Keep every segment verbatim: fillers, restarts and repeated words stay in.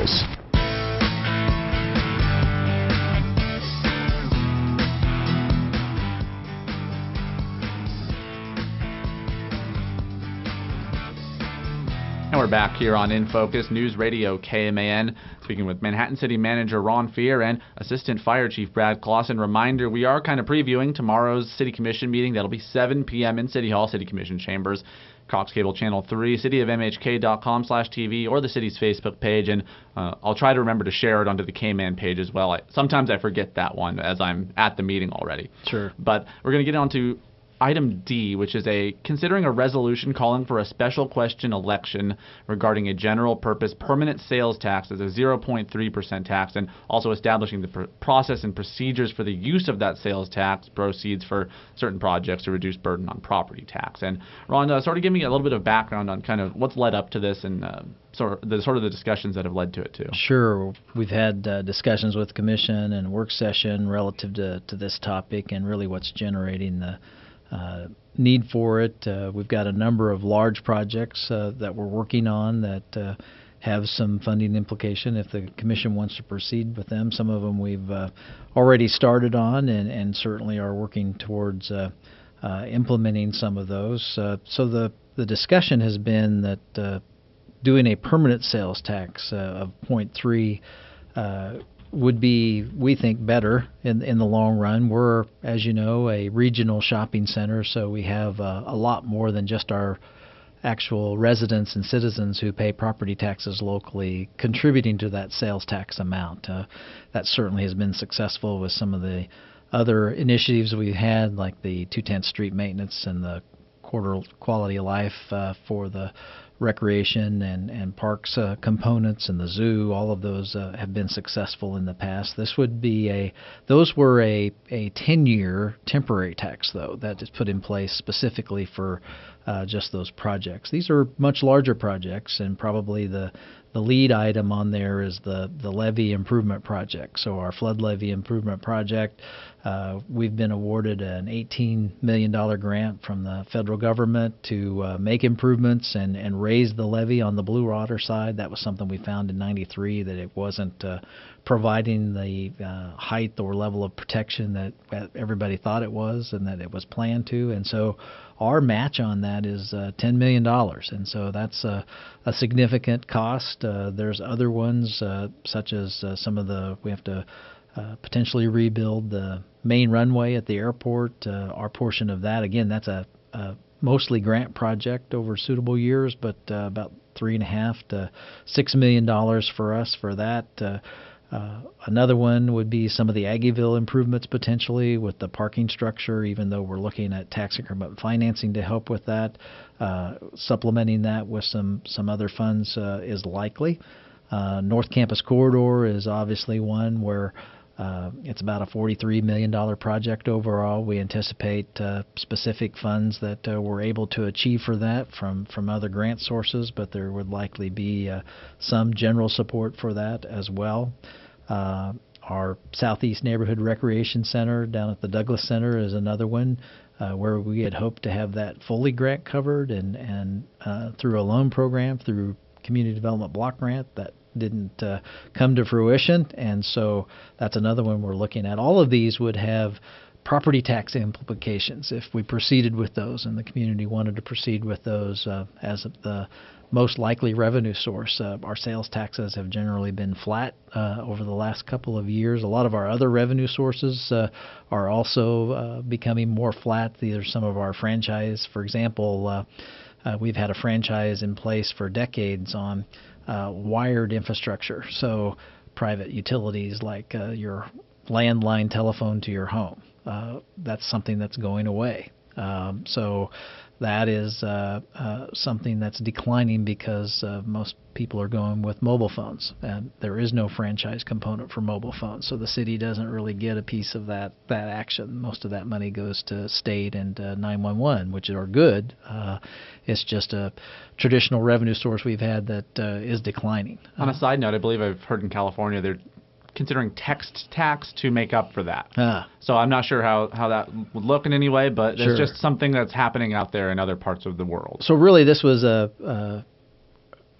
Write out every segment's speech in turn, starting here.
Sales. And we're back here on In Focus News Radio K M A N, speaking with Manhattan City Manager Ron Fear and Assistant Fire Chief Brad Clausen. Reminder, we are kind of previewing tomorrow's City Commission meeting. That'll be seven p.m. in City Hall, City Commission Chambers, Cox Cable Channel three, city of m h k dot com slash t v, or the city's Facebook page. And uh, I'll try to remember to share it onto the K M A N page as well. I, sometimes I forget that one as I'm at the meeting already. Sure. But we're going to get on to Item D, which is a considering a resolution calling for a special question election regarding a general purpose permanent sales tax as a zero point three percent tax, and also establishing the pr- process and procedures for the use of that sales tax proceeds for certain projects to reduce burden on property tax. And Ron, uh, sort of give me a little bit of background on kind of what's led up to this and uh, sort of the sort of the discussions that have led to it too. Sure, we've had uh, discussions with the commission and work session relative to, to this topic and really what's generating the Uh, need for it. Uh, we've got a number of large projects uh, that we're working on that uh, have some funding implication if the commission wants to proceed with them. Some of them we've uh, already started on and, and certainly are working towards uh, uh, implementing some of those. Uh, so the, the discussion has been that uh, doing a permanent sales tax uh, of zero point three uh, would be, we think, better in in the long run. We're, as you know, a regional shopping center, so we have uh, a lot more than just our actual residents and citizens who pay property taxes locally contributing to that sales tax amount. Uh, that certainly has been successful with some of the other initiatives we've had, like the two tenth Street maintenance and the quarter quality of life uh, for the recreation and, and parks uh, components and the zoo. All of those uh, have been successful in the past. This would be a, those were a, a ten-year temporary tax, though, that is put in place specifically for uh, just those projects. These are much larger projects, and probably the the lead item on there is the, the levee improvement project. So our flood levee improvement project, uh, we've been awarded an eighteen million dollars grant from the federal government to uh, make improvements and, and raise the levee on the Blue Water side. That was something we found in ninety-three, that it wasn't uh, providing the uh, height or level of protection that, that everybody thought it was and that it was planned to. And so our match on that is uh, ten million dollars, and so that's a, a significant cost. Uh, there's other ones, uh, such as uh, some of the, we have to uh, potentially rebuild the main runway at the airport. Uh, our portion of that, again, that's a, a mostly grant project over suitable years, but uh, about three and a half to six million dollars for us for that. Uh, Uh, another one would be some of the Aggieville improvements potentially with the parking structure, even though we're looking at tax increment financing to help with that. Uh, supplementing that with some, some other funds uh, is likely. Uh, North Campus Corridor is obviously one where uh, it's about a forty-three million dollars project overall. We anticipate uh, specific funds that uh, we're able to achieve for that from, from other grant sources, but there would likely be uh, some general support for that as well. Uh, our Southeast Neighborhood Recreation Center down at the Douglas Center is another one uh, where we had hoped to have that fully grant covered and, and uh, through a loan program, through Community Development Block Grant. That didn't uh, come to fruition, and so that's another one we're looking at. All of these would have property tax implications if we proceeded with those and the community wanted to proceed with those uh, as the most likely revenue source. Uh, our sales taxes have generally been flat uh, over the last couple of years. A lot of our other revenue sources uh, are also uh, becoming more flat. These are some of our franchise. For example, uh, uh, we've had a franchise in place for decades on uh, wired infrastructure, so private utilities like uh, your landline telephone to your home. Uh, that's something that's going away. Um, so that is uh, uh, something that's declining because uh, most people are going with mobile phones, and there is no franchise component for mobile phones. So the city doesn't really get a piece of that that action. Most of that money goes to state and uh, nine one one, which are good. Uh, it's just a traditional revenue source we've had that uh, is declining. On a side note, I believe I've heard in California they're considering text tax to make up for that. Ah. So I'm not sure how, how that would look in any way, but Sure. it's just something that's happening out there in other parts of the world. So really this was a, a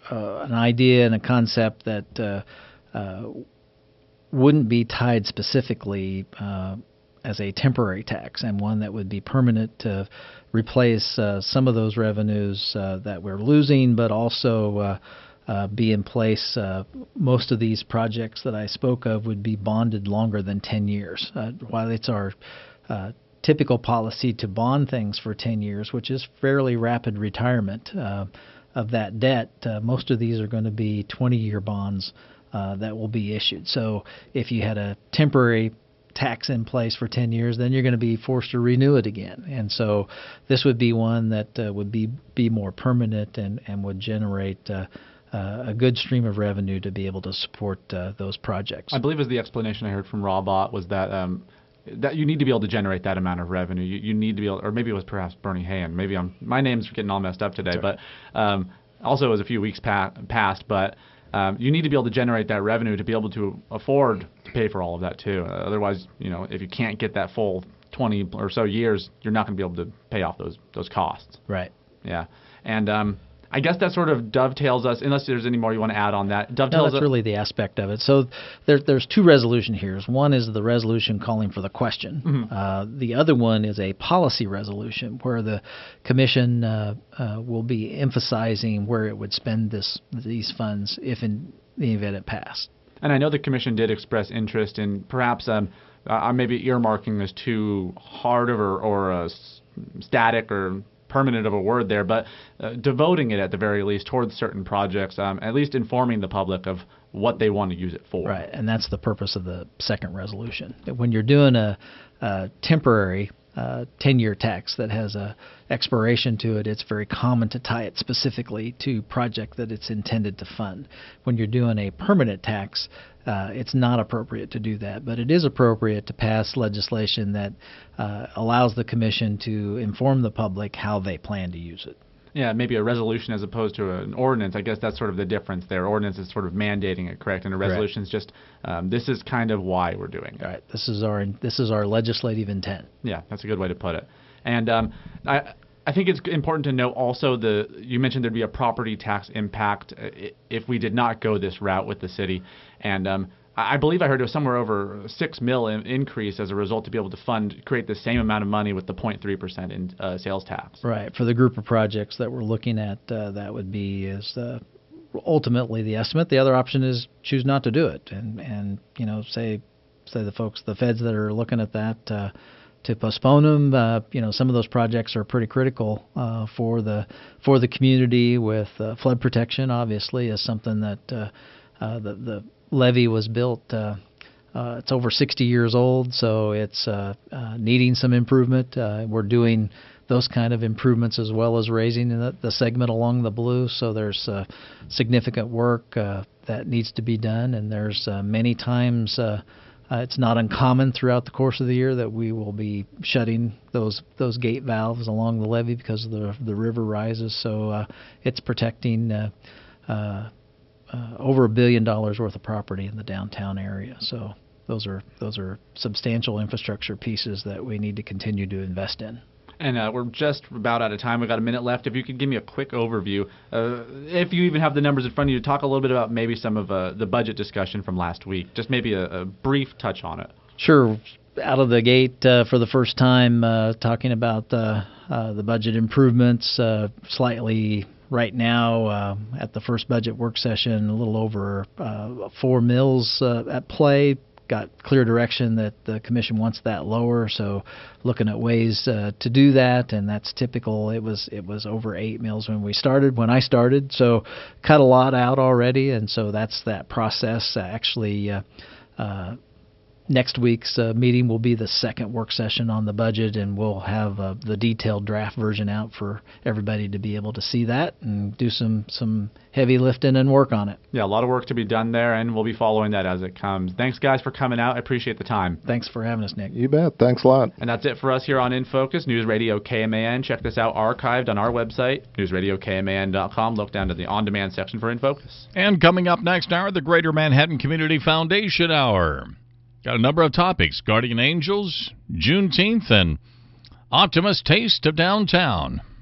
uh, an idea and a concept that uh, uh, wouldn't be tied specifically uh, as a temporary tax, and one that would be permanent to replace uh, some of those revenues uh, that we're losing, but also uh, uh, be in place. Uh, most of these projects that I spoke of would be bonded longer than ten years. Uh, while it's our uh, typical policy to bond things for ten years, which is fairly rapid retirement uh, of that debt, uh, most of these are going to be twenty-year bonds uh, that will be issued. So if you had a temporary tax in place for ten years, then you're going to be forced to renew it again. And so this would be one that uh, would be be more permanent and, and would generate uh, uh, a good stream of revenue to be able to support uh, those projects. I believe as the explanation I heard from Robot was that um, that you need to be able to generate that amount of revenue. You, you need to be able, or maybe it was perhaps Bernie Hand. Maybe I'm, my name's getting all messed up today, Sorry. but um, also it was a few weeks pa- past, but Um, you need to be able to generate that revenue to be able to afford to pay for all of that too. Uh, otherwise, you know, if you can't get that full twenty or so years, you're not going to be able to pay off those those costs. Right. Yeah. And um, I guess that sort of dovetails us, unless there's any more you want to add on that. Dovetails no, that's us, really the aspect of it. So there, there's two resolution here. One is the resolution calling for the question. Mm-hmm. Uh, the other one is a policy resolution where the commission uh, uh, will be emphasizing where it would spend this these funds if in the event it passed. And I know the commission did express interest in perhaps um, uh, maybe earmarking as too hard of or, or uh, static or permanent of a word there, but uh, devoting it at the very least towards certain projects, um, at least informing the public of what they want to use it for. Right, and that's the purpose of the second resolution. When you're doing a, a temporary uh, ten-year tax that has a expiration to it, it's very common to tie it specifically to project that it's intended to fund. When you're doing a permanent tax, uh, it's not appropriate to do that, but it is appropriate to pass legislation that uh, allows the commission to inform the public how they plan to use it. Yeah, maybe a resolution as opposed to an ordinance. I guess that's sort of the difference there. Ordinance is sort of mandating it, correct? And a resolution is just um, this is kind of why we're doing it. All right. This is our this is our legislative intent. Yeah, that's a good way to put it. And um, I I think it's important to note also the you mentioned there'd be a property tax impact if we did not go this route with the city, and um, I believe I heard it was somewhere over six mil in increase as a result to be able to fund create the same amount of money with the zero point three percent in uh, sales tax. Right. For the group of projects that we're looking at, uh, that would be is uh, ultimately the estimate. The other option is choose not to do it, and and you know say say the folks, the feds that are looking at that. Uh, to postpone them, uh, you know, some of those projects are pretty critical uh, for the for the community. With uh, flood protection, obviously, is something that uh, uh, the the levee was built. Uh, uh, it's over sixty years old, so it's uh, uh, needing some improvement. Uh, we're doing those kind of improvements as well as raising the, the segment along the blue. So there's uh, significant work uh, that needs to be done, and there's uh, many times. Uh, Uh, it's not uncommon throughout the course of the year that we will be shutting those those gate valves along the levee because the the river rises. So uh, it's protecting uh, uh, uh, over a billion dollars worth of property in the downtown area. So those are those are substantial infrastructure pieces that we need to continue to invest in. And uh, we're just about out of time. We've got a minute left. If you could give me a quick overview, uh, if you even have the numbers in front of you, talk a little bit about maybe some of uh, the budget discussion from last week. Just maybe a, a brief touch on it. Sure. Out of the gate uh, for the first time, uh, talking about uh, uh, the budget improvements, uh, slightly right now uh, at the first budget work session, a little over uh, four mills uh, at play. Got clear direction that the commission wants that lower, so looking at ways uh, to do that, and that's typical. It was it was over eight mills when we started, when I started, so cut a lot out already, and so that's that process. Uh, actually, uh, uh, next week's uh, meeting will be the second work session on the budget, and we'll have uh, the detailed draft version out for everybody to be able to see that and do some, some heavy lifting and work on it. Yeah, a lot of work to be done there, and we'll be following that as it comes. Thanks, guys, for coming out. I appreciate the time. Thanks for having us, Nick. You bet. Thanks a lot. And that's it for us here on In Focus, News Radio K M A N. Check this out archived on our website, news radio k m a n dot com. Look down to the on-demand section for In Focus. And coming up next hour, the Greater Manhattan Community Foundation Hour. Got a number of topics: Guardian Angels, Juneteenth, and Optimist Taste of Downtown.